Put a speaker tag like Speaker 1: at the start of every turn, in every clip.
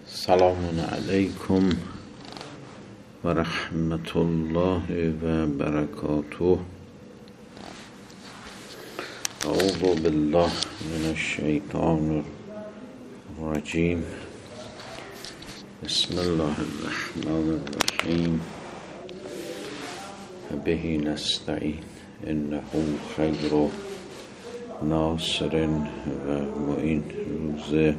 Speaker 1: سلام علیکم و رحمت الله و برکاته. اعوذ بالله من الشیطان الرجیم. بسم الله الرحمن الرحیم. به نستعین انه خیر ناصر و معین. روز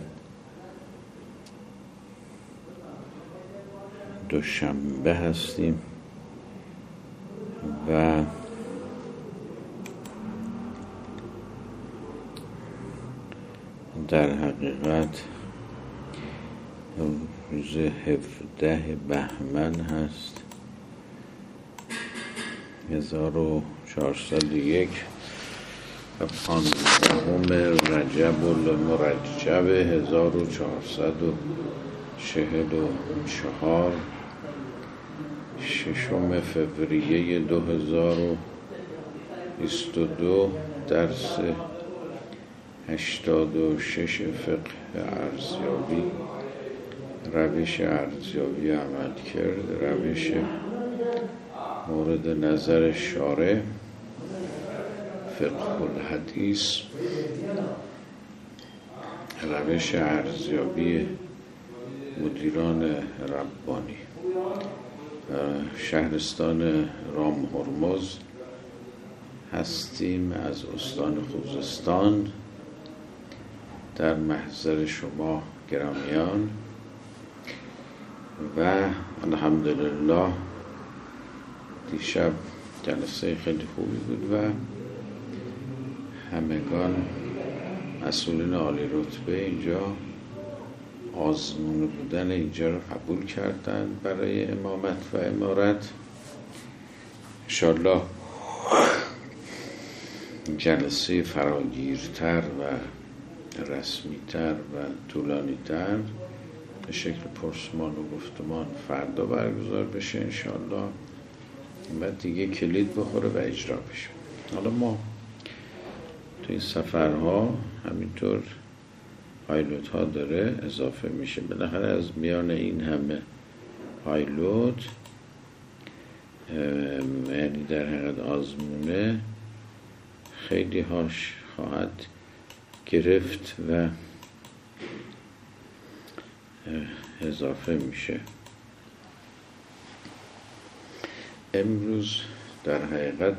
Speaker 1: دوشنبه هستیم و در حقیقت روز 17 بهمن هست 1401 و 15 رجب المرجب 1444 ششم فوریه 2022. درس 86 فقه ارزیابی، روش ارزیابی عمل کرد، روش مورد نظر شارع، فقه الحدیث، روش ارزیابی مدیران ربانی. شهرستان رام هرمز هستیم، از استان خوزستان، در محضر شما گرامیان و الحمدلله دیشب جلسه خیلی خوبی بود و همگان مسئولین عالی رتبه اینجا آزمون بودن اینجا رو قبول کردن برای امامت و امارت. انشالله جلسه فراگیرتر و رسمیتر و طولانیتر به شکل پرسمان و گفتمان فردا برگزار بشه انشالله، بعد دیگه کلید بخوره و اجرا بشه. حالا ما تو این سفرها همینطور پایلوت ها داره اضافه میشه، بالاخره از میان این همه پایلوت یعنی در حقیقت آزمونه خیلی هاش خواهد گرفت و اضافه میشه. امروز در حقیقت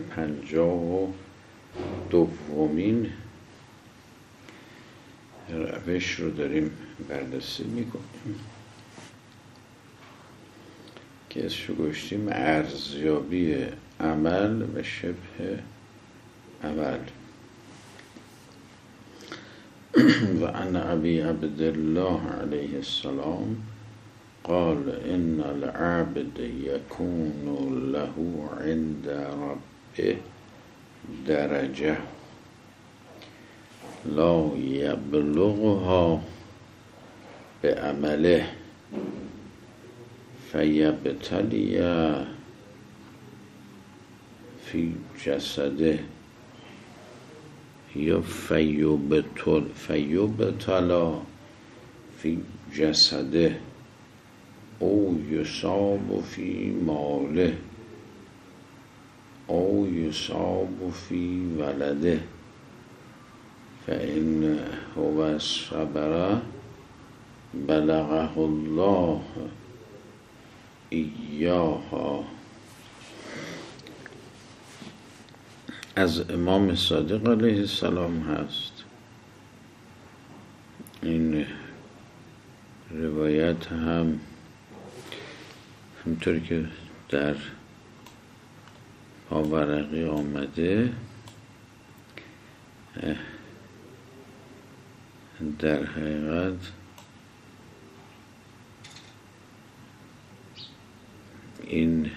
Speaker 1: 52مین روش رو داریم بررسی میکنیم که اسمشو گذاشتیم ارزیابی عمل و شبه عمل. و عن ابی عبدالله علیه السلام قال ان العبد یکون له عند ربه درجه لا یبلغها بعمله فیبتلی فی جسده یا فیبتلا فی جسده او یصاب فی ماله او یصاب فی ولده فإن هو الصبر بلغه الله ایاها. از امام صادق علیه السلام هست. این روایت هم همطور که در پاورقی آمده در حقیقت این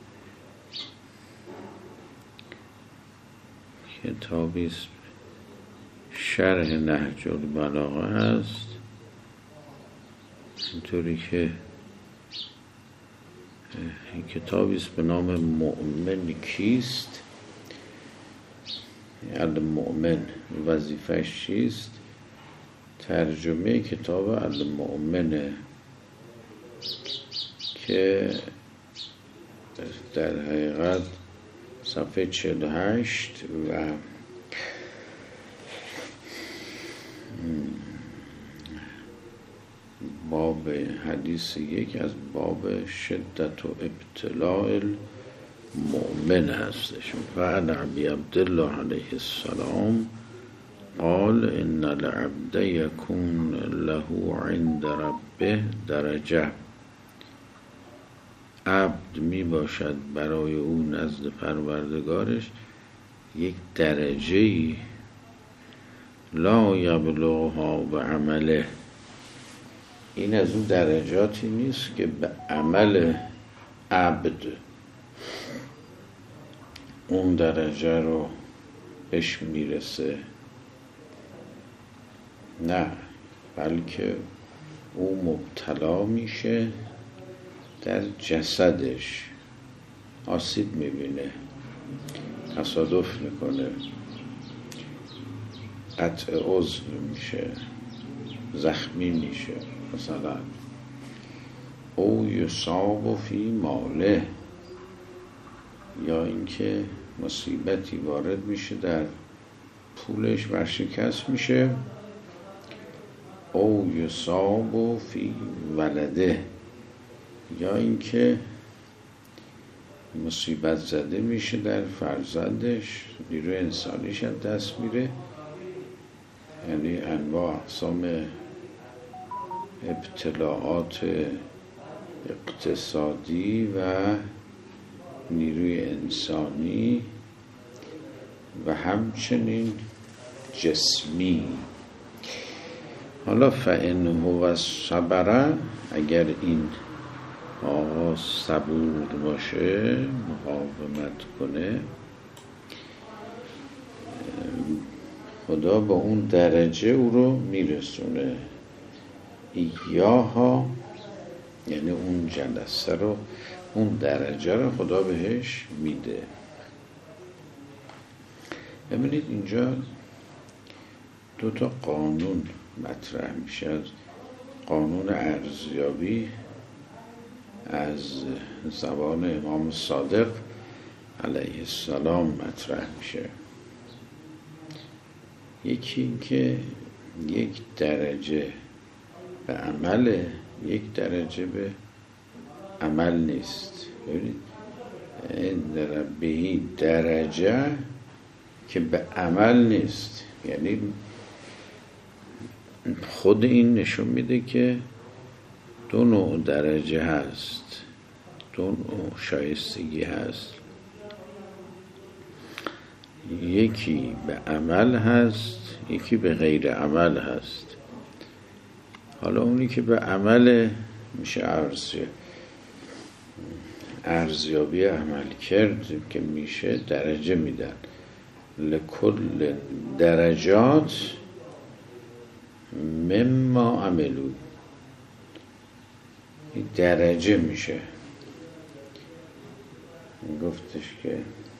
Speaker 1: کتابی شرح نهج البلاغه هست، اینطوری که این کتابی است به نام مؤمن کیست، المؤمن وظیفه‌اش چیست. ترجمه کتاب المؤمن که در حقیقت صفحه 48 و باب حدیث یک از باب شدت و ابتلاء المؤمن هستش. و عن ابی عبدالله علیه السلام قال ان العبد یکون له عند ربه درجه، عبد می باشد برای او نزد پروردگارش یک درجه‌ای لا یبلغها به عمله، این از اون درجاتی نیست که به عمل عبد اون درجه رو بهش میرسه، نه، بلکه او مبتلا میشه در جسدش، آسیب میبینه، تصادف میکنه، قطع عضو میشه، زخمی میشه، مثلا او یصاب فی ماله، یا اینکه مصیبتی وارد میشه در پولش ورشکست میشه، او یصاب فی ولده، یا اینکه مصیبت زده میشه در فرزندش، نیروی انسانیش از دست میره، یعنی انواع اقسام ابتلاعات اقتصادی و نیروی انسانی و همچنین جسمی. حالا فإن هو صبر، اگر این آقا صبور باشه، مقاومت کنه، خدا با اون درجه او رو میرسونه، ایاها، یعنی اون جلسه رو، اون درجه رو خدا بهش میده. ببینید اینجا دو تا قانون مطرح میشه، از قانون ارزیابی از زبان امام صادق علیه السلام مطرح میشه. یکی این که یک درجه به عمل، یک درجه به عمل نیست. ببینید این بهی درجه که به عمل نیست، یعنی خود این نشون میده که دو نوع درجه هست، دو نوع شایستگی هست، یکی به عمل هست، یکی به غیر عمل هست. حالا اونی که به عمل میشه ارزیابی عمل کرد که میشه درجه میدن، لکل درجات مما عملو، این درجه میشه. گفتش که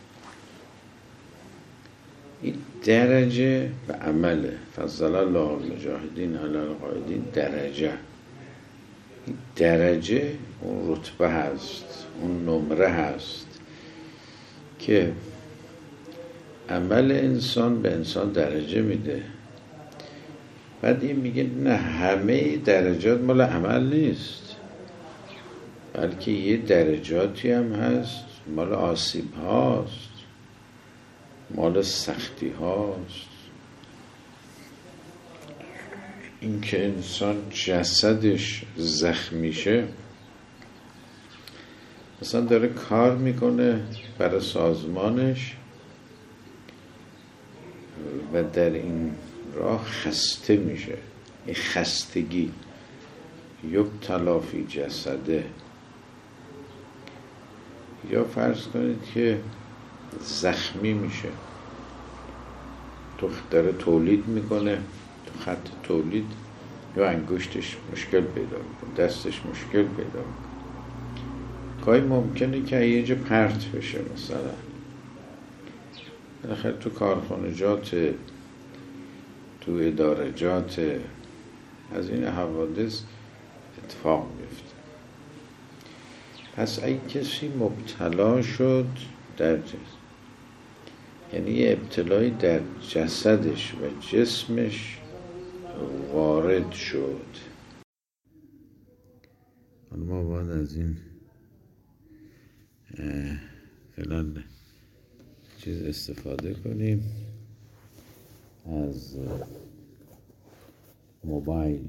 Speaker 1: این درجه به عمله، فضل الله المجاهدین علی القاعدین، درجه، این درجه اون رتبه هست، اون نمره هست که عمل انسان به انسان درجه میده. بعد این میگه نه، همه درجات مال عمل نیست، بلکه یه درجاتی هم هست مال آسیب هاست، مال سختی هاست. این که انسان جسدش زخمیشه، مثلا داره کار میکنه برای سازمانش و در این راه خسته میشه، این خستگی یبتلا فی جسده. یا فرض کنید که زخمی میشه، تو داره تولید میکنه، تو خط تولید یا انگشتش مشکل پیدا میکنه، دستش مشکل پیدا میکنه، گاهی ممکنه که یه جا پرت بشه، مثلا بالاخره تو کارخانجات، تو ادارجات، از این حوادث اتفاق میفته. پس اگه کسی مبتلا شد در یعنی یه ابتلایی در جسدش و جسمش وارد شد، حالا ما باید از این فعلا چیز استفاده کنیم، از موبایل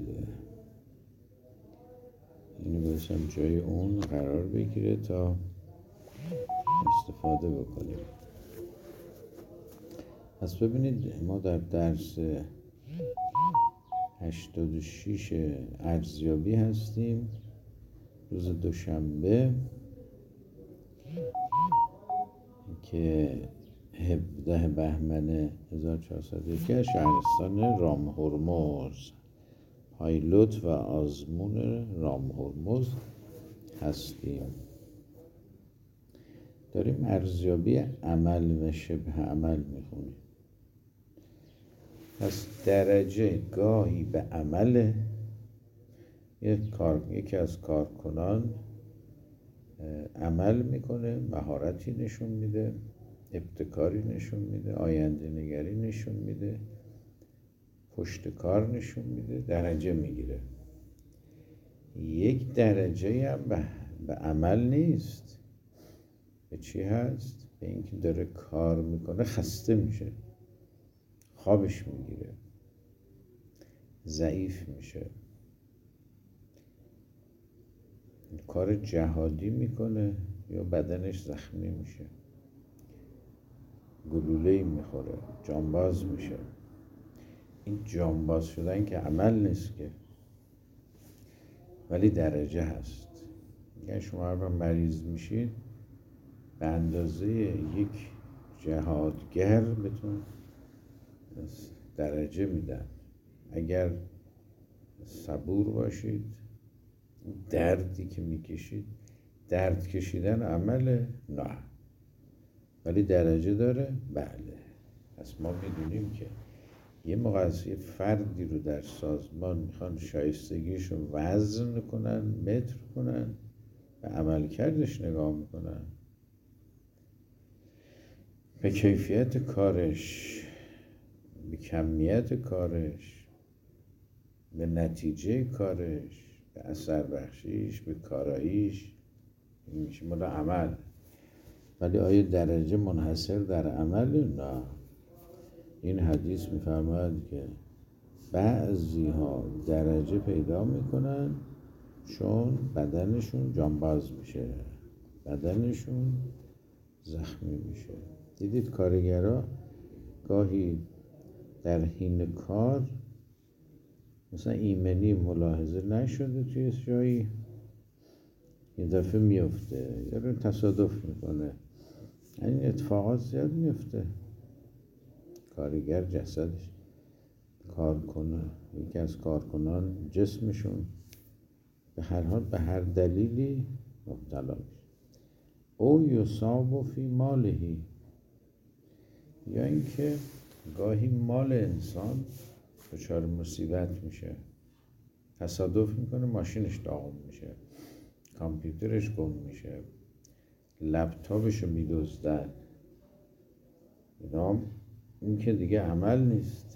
Speaker 1: اینو بسیم جای اون قرار بگیره تا استفاده بکنیم. پس ببینید ما در درس 86 ارزیابی هستیم، روز دوشنبه که 17 بهمن 1401 شهرستان رامهرمز، پایلوت و آزمون رامهرمز هستیم. داریم ارزیابی عمل و شبه عمل میخونیم. پس درجه گاهی به عمل یکی از کارکنان عمل میکنه، مهارتی نشون میده، ابتکاری نشون میده، آینده نگری نشون میده، پشت کار نشون میده، درجه میگیره. یک درجه هم به عمل نیست. به چی هست؟ به اینکه داره کار میکنه خسته میشه، خوابش میگیره، ضعیف میشه، کار جهادی میکنه یا بدنش زخمی میشه، گلوله‌ای میخوره، جانباز میشه. این جانباز شدن که عمل نیست که، ولی درجه هست. یعنی شما هر مریض میشید به اندازه یک جهادگر بهتون درجه میدن. اگر صبور باشید، دردی که میکشید، درد کشیدن عمله؟ نه، ولی درجه داره؟ بله. پس ما میدونیم که یه موقع از یه فردی رو در سازمان میخوان شایستگیش رو وزن کنن، متر کنن، به عملکردش نگاه میکنن، به کیفیت کارش، به کمیت کارش، به نتیجه کارش، به اثر بخشیش، به کاراییش. این میشه مال عمل. ولی آیا درجه منحصر در عمل؟ نه. این حدیث میفرماید که بعضی ها درجه پیدا میکنن چون بدنشون جانباز میشه، بدنشون زخمی میشه. دیدید کارگرها گاهی در حین کار مثلا ایمنی ملاحظه نشده توی جایی، یه دفعه میفته، یا رو تصادف میکنه. این اتفاقات زیاد میفته. کارگر جسدش کار کنه، یکی از کارکنان جسمشون به هر حال به هر دلیلی مبتلا میشه. او یصاب فی مالهی، یا اینکه گاهی مال انسان دچار مصیبت میشه، تصادف میکنه ماشینش داغون میشه، کامپیوترش گم میشه، لپتاپشو میدزدن. این که دیگه عمل نیست.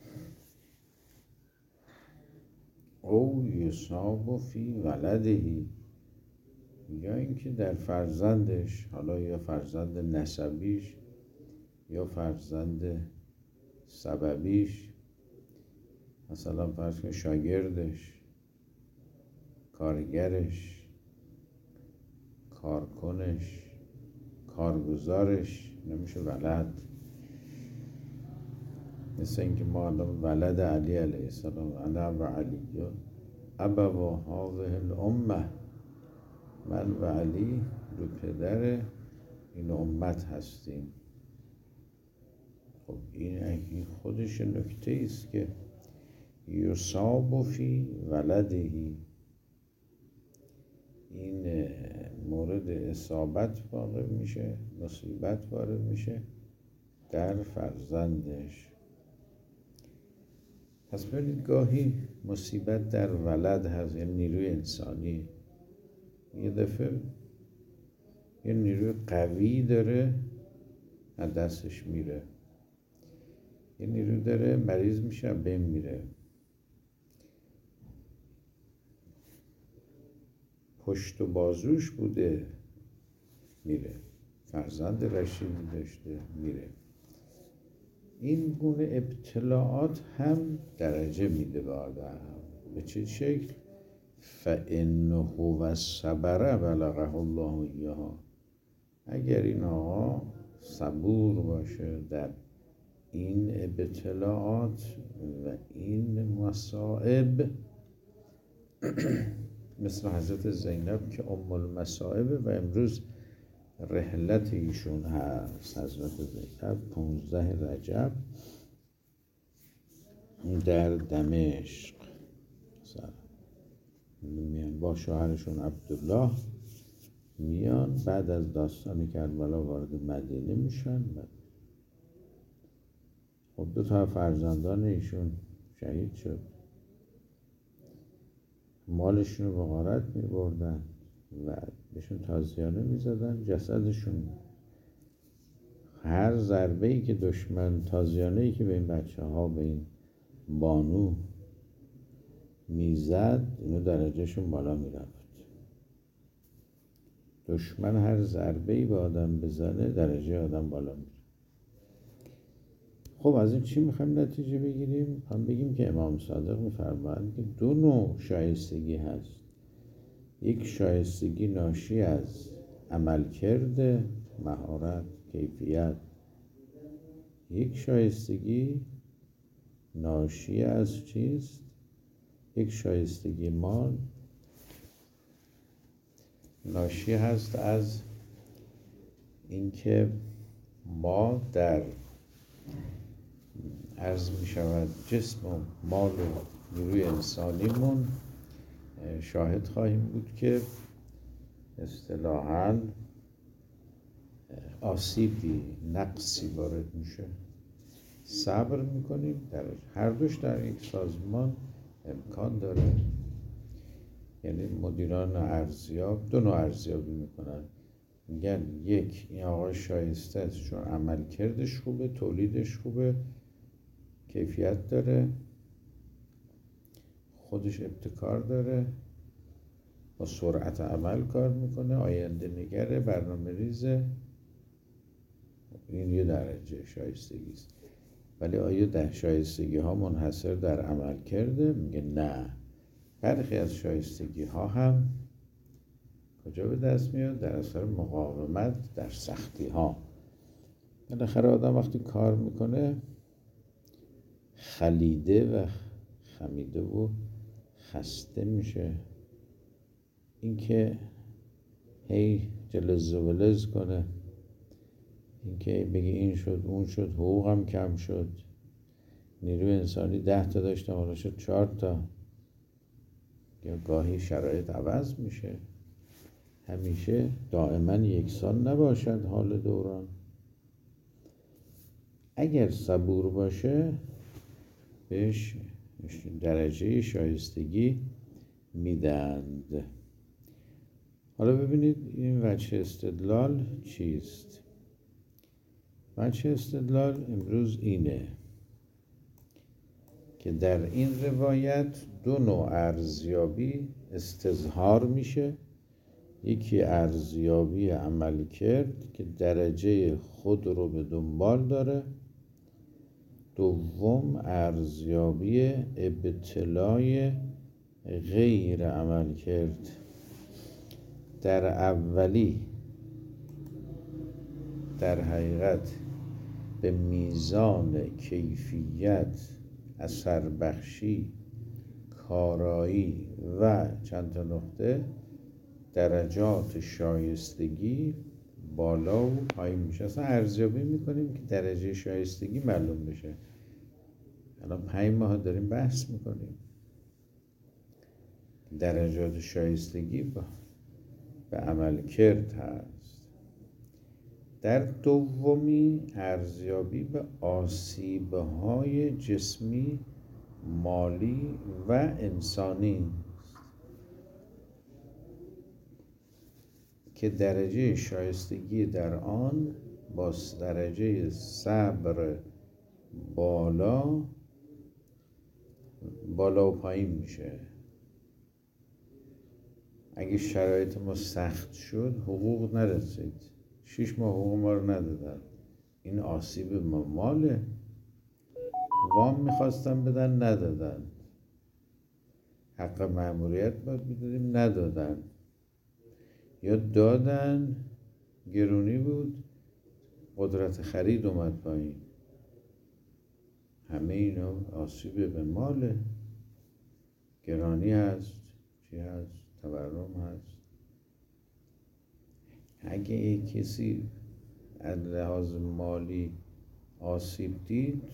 Speaker 1: او یصاب فی ولدهی، یا اینکه در فرزندش، حالا یا فرزند نسبیش یا فرزند سببیش، مثلا فرض کن شاگردش، کارگرش، کارکنش، کارگزارش، نمیشه ولد. مثل اینکه ما ولد علی علیه السلام، انا و علی ابوا هذه الامه، من و علی دو پدر این امت هستیم. خب این خودش نکته است که یصاب فی ولدهی، این مورد اصابت واقع میشه، مصیبت وارد میشه در فرزندش. پس ببینید گاهی مصیبت در ولد هست، یعنی نیروی انسانی. یه دفعه یه نیروی قوی داره از دستش میره، یه نیروی داره مریض میشه بین میره، پشت و بازوش بوده میره، فرزند رشیدی داشته میره. این گونه ابتلاعات هم درجه میده به آدم. به چه شکل؟ فَإِنَّهُ وَالصَّبْرَ بَلَغَهُ اللَّهُ إِيَّاهُ. اگر این آقا صبور باشه در این ابتلاعات و این مصائب، مثل حضرت زینب که ام المصائب و امروز رحلت ایشون هست، حضرت زینب 15 رجب در دمشق میان با شوهرشون عبدالله، میان بعد از داستان کربلا وارد مدینه میشن. خب 2 فرزندان ایشون شهید شد، مالشون رو به غارت میبردن و بهشون تازیانه میزدن. جسدشون، هر ضربه‌ای که دشمن، تازیانه‌ای که به این بچه ها، به این بانو میزد، اینو درجهشون بالا میرفت. دشمن هر ضربه‌ای به آدم بزنه درجه آدم بالا میره. خب از این چی میخوایم نتیجه بگیریم؟ میخوایم بگیم که امام صادق میفرمایند که 2 نوع شایستگی هست. یک شایستگی ناشی از عملکرد، مهارت، کیفیت. یک شایستگی ناشی از چیست؟ یک شایستگی مال ناشی هست از اینکه ما در عرض می شود جسم و مال و نیروی انسانیمون شاهد خواهیم بود که اصطلاحاً آسیبی، نقصی وارد میشه. صبر میکنیم، در هر دوش در یک سازمان امکان داره. یعنی مدیران ارزیاب 2 نوع ارزیابی میکنن، میگن یک، این آقا شایسته است چون عمل کردش خوبه، تولیدش خوبه، کیفیت داره، خودش ابتکار داره، با سرعت عمل کار میکنه، آینده نگره، برنامه ریزه. این یه درجه شایستگی است. ولی آیا در شایستگی ها منحصر در عمل کرده؟ میگه نه، برخی از شایستگی ها هم کجا به دست میاد؟ در اثر مقاومت در سختی ها. بالاخره آدم وقتی کار میکنه خلیده و خمیده و خسته میشه. اینکه هی جلز و ولز کنه، اینکه بگی این شد اون شد، حقوقم کم شد، نیروی انسانی 10 تا داشتم حالا شد 4 تا، یا گاهی شرایط عوض میشه، همیشه دائما یکسان نباشد حال دوران. اگر صبور باشه بهش درجه شایستگی میدند. حالا ببینید این وجه استدلال چیست؟ وجه استدلال امروز اینه که در این روایت 2 نوع ارزیابی استظهار میشه. یکی ارزیابی عمل کرد که درجه خود رو به دنبال داره. دوم ارزیابی ابتلای غیر عمل کرد. در اولی در حقیقت به میزان کیفیت، اثر بخشی، کارایی و چند تا نقطه درجات شایستگی بالا و پایین میشه. اصلا ارزیابی میکنیم که درجه شایستگی معلوم بشه. الان 5 ماه داریم بحث میکنیم درجات شایستگی به عمل کرد هست. در دومی ارزیابی به آسیب‌های جسمی، مالی و انسانی که درجه شایستگی در آن با درجه صبر بالا و پایین میشه. اگه شرایط ما سخت شد، حقوق نرسید، 6 ماه حقوق ما رو ندادن، این آسیب ما ماله. وام میخواستن بدن ندادن، حق مأموریت باید میدادیم ندادن، یا دادن گرونی بود قدرت خرید اومد پایین. همه اینا آسیب به ماله. گرانی هست، چی هست، تورم هست. اگه یک کسی از لحاظ مالی آسیب دید،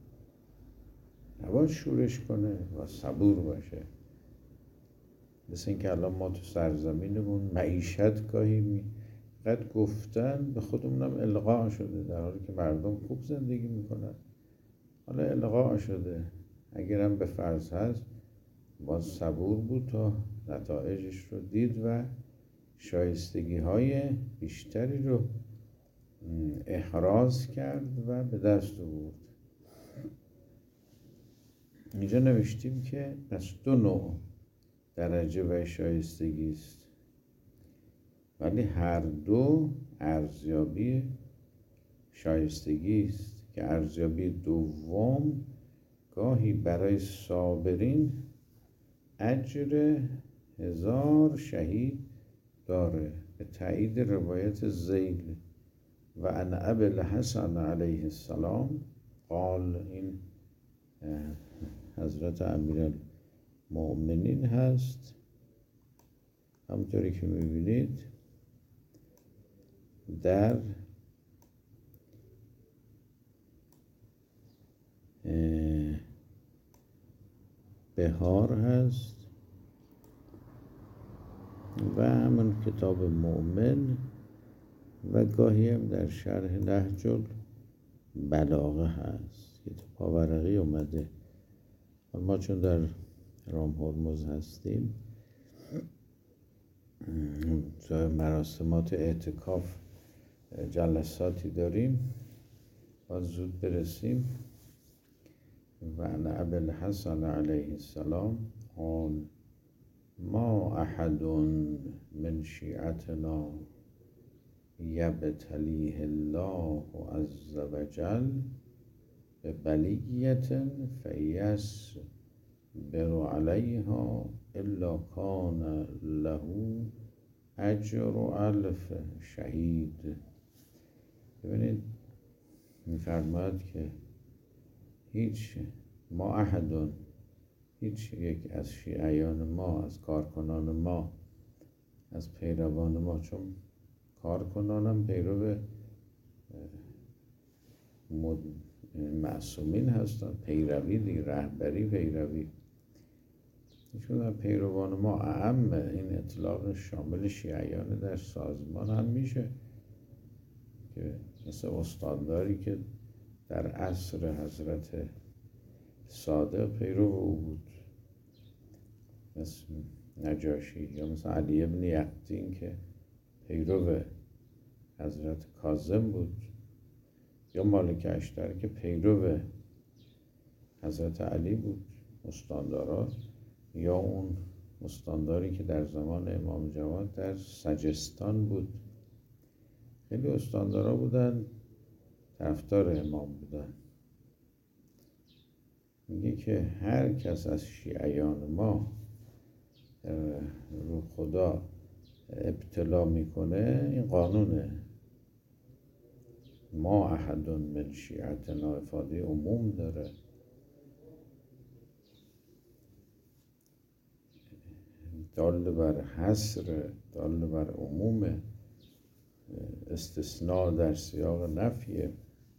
Speaker 1: نباید شورش کنه و صبور باشه. مثل این که الان ما تو سرزمینمون معیشت گاهی قد گفتن به خودمونم القاء شده، در حالی که مردم خوب زندگی میکنن. حالا القاء شده، اگرم به فرض هست باز صبور بود تا نتایجش رو دید و شایستگی های بیشتری رو احراز کرد و به دست آورد. اینجا نوشتیم که پس 2 نوع درجه و شایستگی است، ولی هر دو ارزیابی شایستگی است که ارزیابی دوم گاهی برای صابرین اجر 1000 شهید داره، به تایید روایت زیل و ان ابی الحسن علیه السلام قال. این حضرت امیرالمؤمنین هست. همونطوری که میبینید در بهار هست و همون کتاب مؤمن و گاهی هم در شرح نهج البلاغه هست که تو پاورقی اومده. ما چون در رام هرمز هستیم، مراسمات اعتکاف جلساتی داریم، باید زود برسیم. و ان ابی الحسن علیه السلام قال ما احد من شیعتنا یبتلیه الله عز وجل ببلیة فیصبر علیها الا کان له اجر 1000 شهید. ببینید می‌فرماید که هیچ یک از شیعیان ما، از کارکنان ما، از پیروان ما، چون کارکنانم پیرو معصومین هستن، پیروی دیگه، رهبری پیروی، چون پیروان ما اعم، این اطلاق شامل شیعیان در سازمان هم میشه که مثل استانداری که در عصر حضرت صادق پیرو او بود، مثل نجاشی، یا مثل علی ابن یقطین که پیرو حضرت کاظم بود، یا مالک اشتر که پیرو حضرت علی بود، استاندارات، یا اون استانداری که در زمان امام جواد در سجستان بود. خیلی استاندارا بودن، طرفدار امام بودن. میگه که هر کس از شیعیان ما رو خدا ابتلا میکنه، این قانونه. ما احد من شیعتنا افاده عموم داره، دال بر حصر، دال بر عموم، استثناء در سیاق نفیه.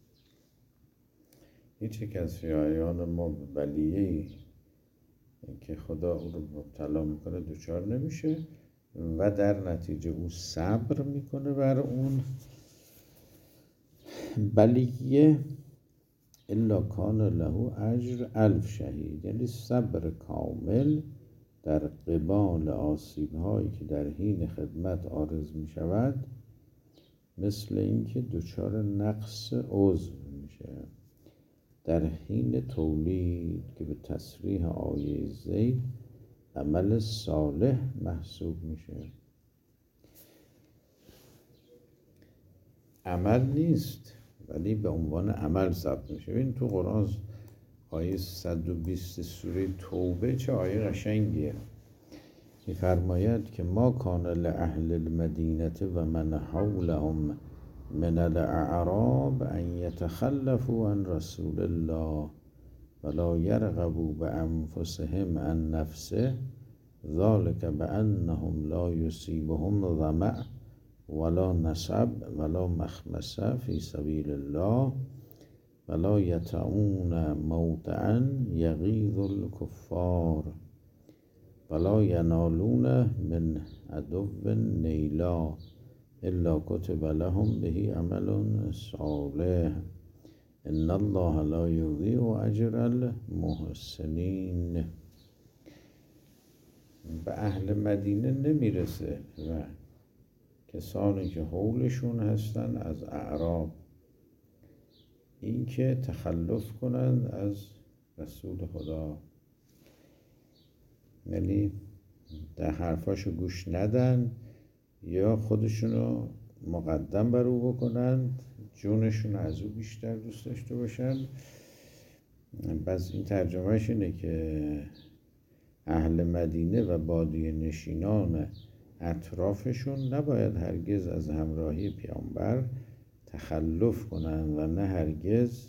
Speaker 1: هیچ یک از شیعیان ما به بلیه‌ای که خدا او رو مبتلا میکنه دچار نمیشه و در نتیجه او صبر میکنه بر اون بلیه الا کان له اجر 1000 شهید، یعنی صبر کامل در قبال آسیب هایی که در حین خدمت عارض می شود مثل اینکه دچار نقص عضو میشه. در حین تولید که به تصریح آیه زید عمل صالح محسوب میشه، عمل نیست ولی به عنوان عمل ثبت میشه. ببین تو قرآن آیه 120 سوره توبه چه آیه قشنگیه، می‌فرماید که ما کان لأهل المدینة و من حولهم من الاعراب ان یتخلفوا عن رسول الله ولا یرغبوا بانفسهم عن نفسه ذلك بانهم لا یصیبهم ظمأ ولا نصب ولا مخمصه فی سبیل الله ولا یطؤون موطئا یغیظ الکفار ولا ینالون من عدو نیلا الا کتب لهم به عمل صالح ان الله لا یضیع اجر المحسنین. به اهل مدینه نمیرسه و کسانی که حولشون هستن از اعراب این که تخلف کنند از رسول خدا، یعنی در حرفاشو گوش ندن یا خودشونو مقدم بر او بکنند، جونشون از او بیشتر دوست داشته باشن. پس این ترجمهش اینه که اهل مدینه و بادیه نشینان اطرافشون نباید هرگز از همراهی پیامبر تخلف کنند و نه هرگز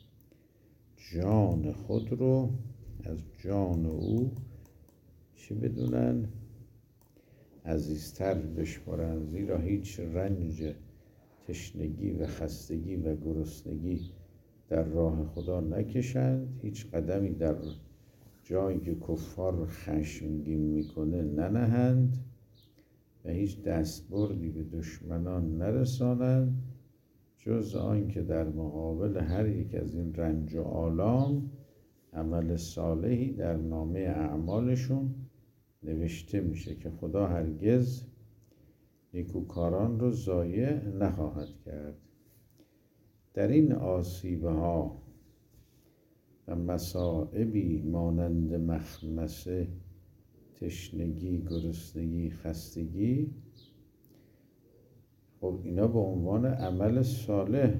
Speaker 1: جان خود رو از جان او چی بدونن عزیزتر بشمارن، زیرا هیچ رنج تشنگی و خستگی و گرسنگی در راه خدا نکشند، هیچ قدمی در جایی که کفار خشمگین میکنه ننهند و هیچ دستبردی به دشمنان نرسانند جز آن که در مقابل هر یک از این رنج و آلام عمل صالحی در نامه اعمالشون نوشته میشه که خدا هرگز نیکوکاران رو ضایع نخواهد کرد. در این آسیبها و مصائبی مانند مخمصه، تشنگی، گرسنگی، خستگی، خب اینا به عنوان عمل صالح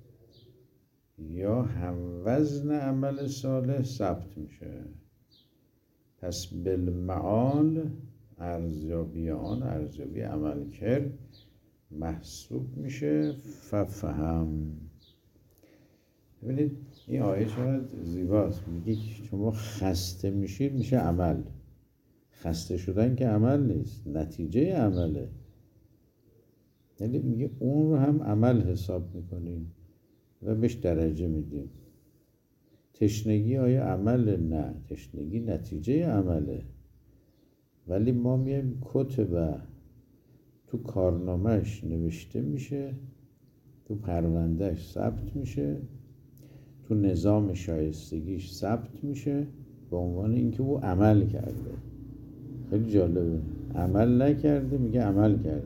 Speaker 1: یا هموزن عمل صالح ثبت میشه. پس بالمعال ارزیابی آن ارزیابی عمل کرد محسوب میشه. ففهم. ببینید این آیه چقدر زیباست، میگه شما خسته میشید میشه عمل. خسته شدن که عمل نیست، نتیجه عمله. یعنی میگه اون رو هم عمل حساب میکنیم و بهش درجه میدیم. تشنگی آیا عمل؟ نه، تشنگی نتیجه عمله، ولی ما میایم کتبه تو کارنامهش نوشته میشه، تو پروندهش ثبت میشه، تو نظام شایستگیش ثبت میشه به عنوان اینکه او عمل کرده. خیلی جالبه، عمل نکرده میگه عمل کرده.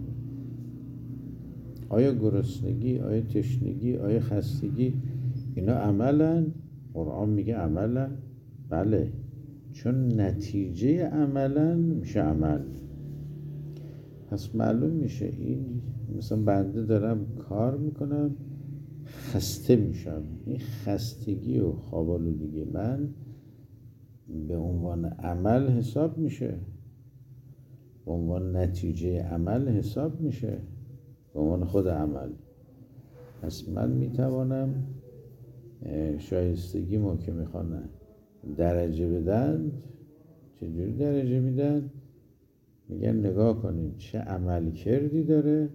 Speaker 1: آیا گرسنگی، آیا تشنگی، آیا خستگی اینا عملن؟ قرآن میگه عملن. بله، چون نتیجه عملن میشه عمل. پس معلوم میشه این مثلا بنده دارم کار میکنم خسته میشم، این خستگی و خوابالودگی من به عنوان عمل حساب میشه، به عنوان نتیجه عمل حساب میشه، به عنوان خود عمل. پس من میتوانم شایستگی ما که میخوان درجه بدن، چجوری درجه میدن؟ میگن نگاه کنیم چه عمل کردی داره،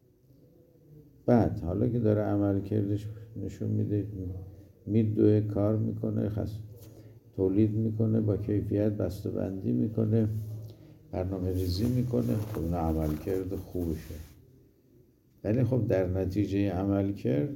Speaker 1: بعد حالا که داره عمل کردش نشون میده، میدوه، کار میکنه، تولید میکنه، با کیفیت بسته بندی میکنه، برنامه ریزی میکنه، خب اون عمل کرد خوبشه. ولی خب در نتیجه عمل کرد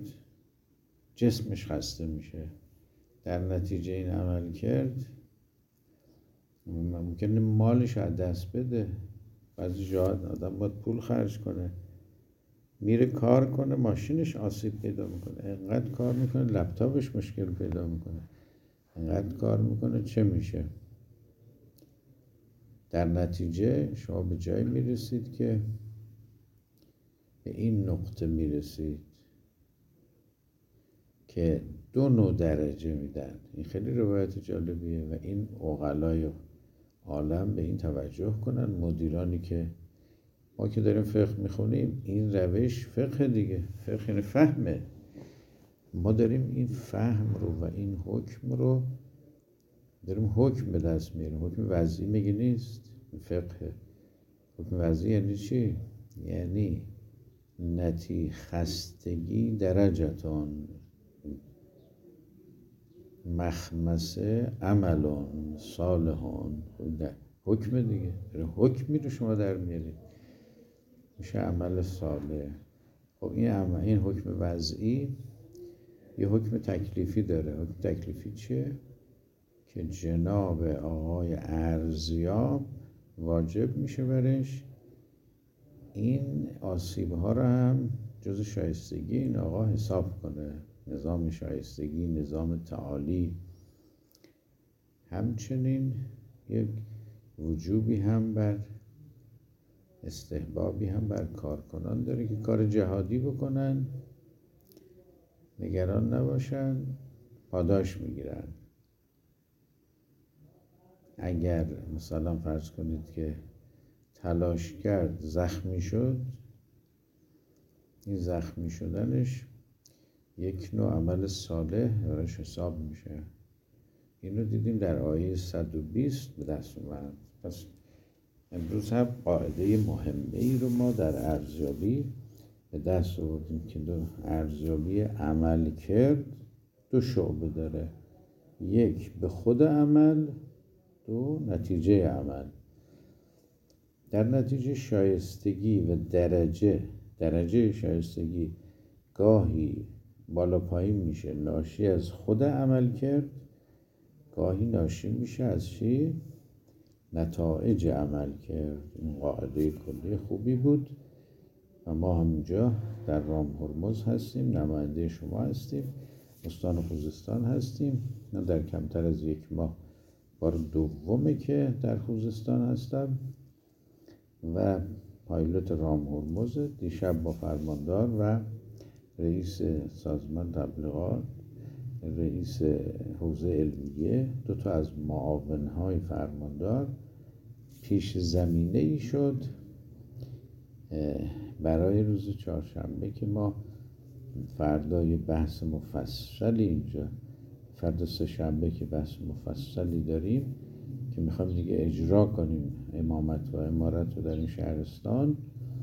Speaker 1: جسمش خسته میشه، در نتیجه این عمل کرد ممکنه مالش از دست بده. بعضی جاها آدم باید پول خرج کنه، میره کار کنه ماشینش آسیب پیدا میکنه، انقدر کار میکنه لپتاپش مشکل پیدا میکنه، انقدر کار میکنه چه میشه؟ در نتیجه شما به جایی میرسید که به این نقطه میرسید که 2 نوع درجه میدن. این خیلی روایت جالبیه و این عقلای عالم به این توجه کنن، مدیرانی که ما که داریم فقه میخونیم، این روش فقه دیگه، فقه یعنی فهمه، ما داریم این فهم رو و این حکم رو داریم حکم به دست میاریم. حکم وضعی میگه نیست، فقه. حکم وضعی یعنی چی؟ یعنی نتی خستگی درجتان مخمسه عملان صالحان، حکم دیگه، حکمی رو شما در میارید میشه عمل صالح. خب این حکم وضعی یه حکم تکلیفی داره. حکم تکلیفی چیه؟ که جناب آقای ارزیاب واجب میشه برش این آسیب ها رو هم جز شایستگی این آقا حساب کنه. نظام شایستگی، نظام تعالی. همچنین یک وجوبی هم بر استحبابی هم بر کارکنان داره که کار جهادی بکنن، نگران نباشن، پاداش میگیرن. اگر مثلا فرض کنید که تلاش کرد زخمی شد، این زخمی شدنش یک نوع عمل صالح براش حساب میشه. این رو دیدیم در آیه 120 به دست اومد. پس امروز هم قاعده مهمه ای رو ما در ارزیابی به دست آوردیم که ارزیابی عمل کرد 2 شعبه داره، یک به خود عمل، 2 نتیجه عمل. در نتیجه شایستگی و درجه شایستگی گاهی بالا پایین میشه ناشی از خود عمل کرد، گاهی ناشی میشه از چی؟ نتایج عمل کرد. این قاعده کلی خوبی بود و ما همینجا در رام هرمز هستیم، نماینده شما هستیم، استان خوزستان هستیم. من در کمتر از 1 ماه بار دومه که در خوزستان هستم و پایلوت رام هرمز. دیشب با فرماندار و رئیس سازمان تبلیغات، رئیس حوزه علمیه، 2 تا از معاونهای فرماندار پیش زمینه ای شد برای روز چهارشنبه که ما فردا یه بحث مفصلی اینجا، فردا سه‌شنبه که بحث مفصلی داریم که میخوایم دیگه اجرا کنیم امامت و امارت رو در این شهرستان.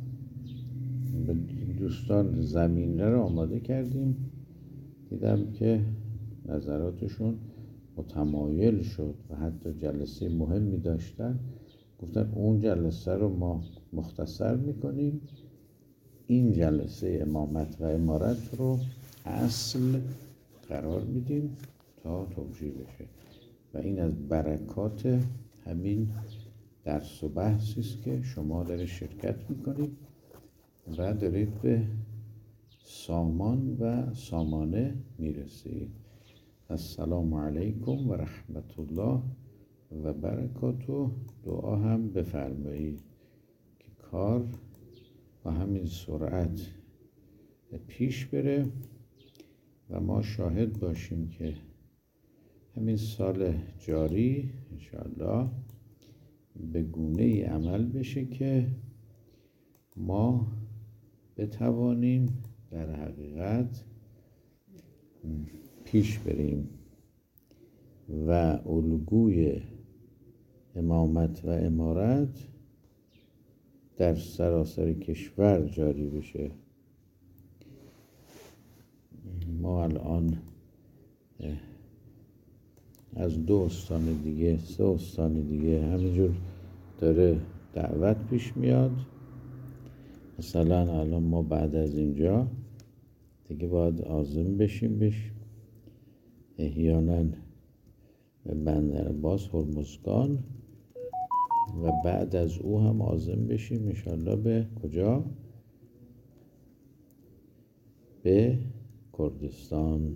Speaker 1: دوستان زمینه رو آماده کردیم، دیدم که نظراتشون متمایل شد و حتی جلسه مهمی داشتن. گفتن اون جلسه رو ما مختصر میکنیم، این جلسه امامت و امارت رو اصل قرار میدیم تا توجیه بشه. و این از برکات همین درس و بحثی است که شما در شرکت میکنید و دارید به سامان و سامانه میرسید. السلام علیکم و رحمت الله و برکاته. دعا هم بفرمایید که کار با همین سرعت پیش بره و ما شاهد باشیم که همین سال جاری انشاءالله به گونه‌ای عمل بشه که ما بتوانیم در حقیقت پیش بریم و الگوی امامت و امارت در سراسر کشور جاری بشه. ما الان از 2 استان دیگه 3 استان دیگه همینجور داره دعوت پیش میاد. مثلا الان ما بعد از اینجا دیگه باید عازم بشیم بش احیانا بندر باز هرمزگان و بعد از او هم عازم بشیم انشالله به کجا؟ به کردستان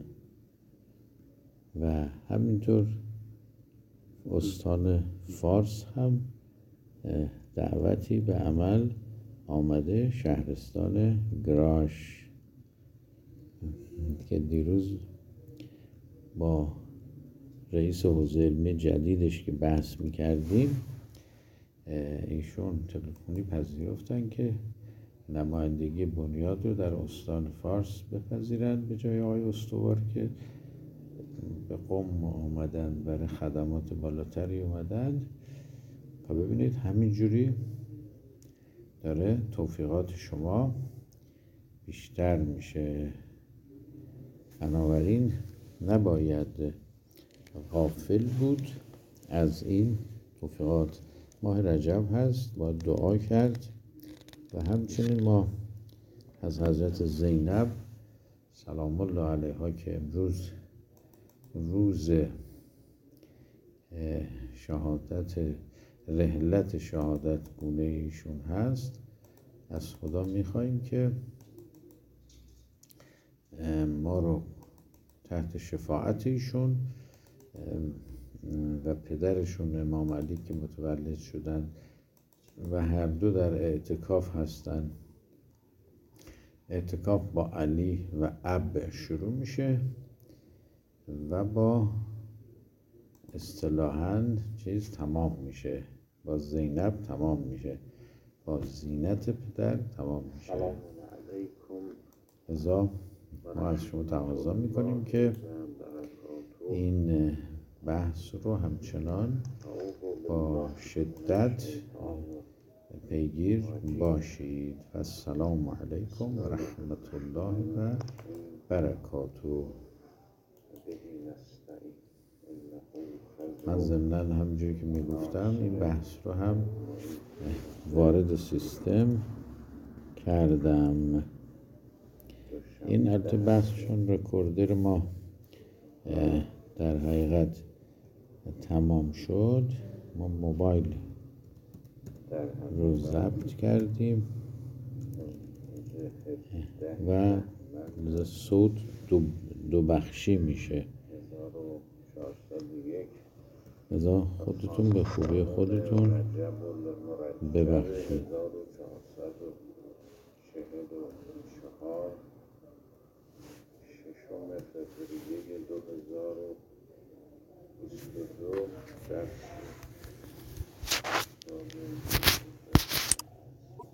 Speaker 1: و همینطور استان فارس هم دعوتی به عمل آمده، شهرستان گراش که دیروز با رئیس حوزه علمی جدیدش که بحث میکردیم ایشون تلفنی پذیرفتن که نمایندگی بنیاد رو در استان فارس بپذیرند به جای آقای استوار که به قم آمدن، برای خدمات بالاتری اومدن. و ببینید همینجوری داره توفیقات شما بیشتر میشه. بنابراین نباید غافل بود از این توفیقات. ماه رجب هست، باید دعا کرد و همچنین ما از حضرت زینب سلام الله علیها که امروز روز شهادت رحلت شهادت گونه ایشون هست، از خدا میخواییم که ما رو تحت شفاعت ایشون و پدرشون امام علی که متولد شدن و هر دو در اعتکاف هستن. اعتکاف با علی و اب شروع میشه و با اصطلاحاً چیز تمام میشه، با زینب تمام میشه، با زینت پدر تمام میشه. لذا ما از شما تقاضا میکنیم که این بحث رو همچنان با شدت پیگیر باشید. السلام علیکم و رحمت الله و برکاته. من ضمناً همونجوری که میگفتم این بحث رو هم وارد سیستم کردم. این البته بحثشون رکوردر ما در حقیقت تمام شد. ما موبایل رو ضبط کردیم و صوت دو بخشی میشه. لذا خودتون به خوبی خودتون ببخشید. فوریه 2022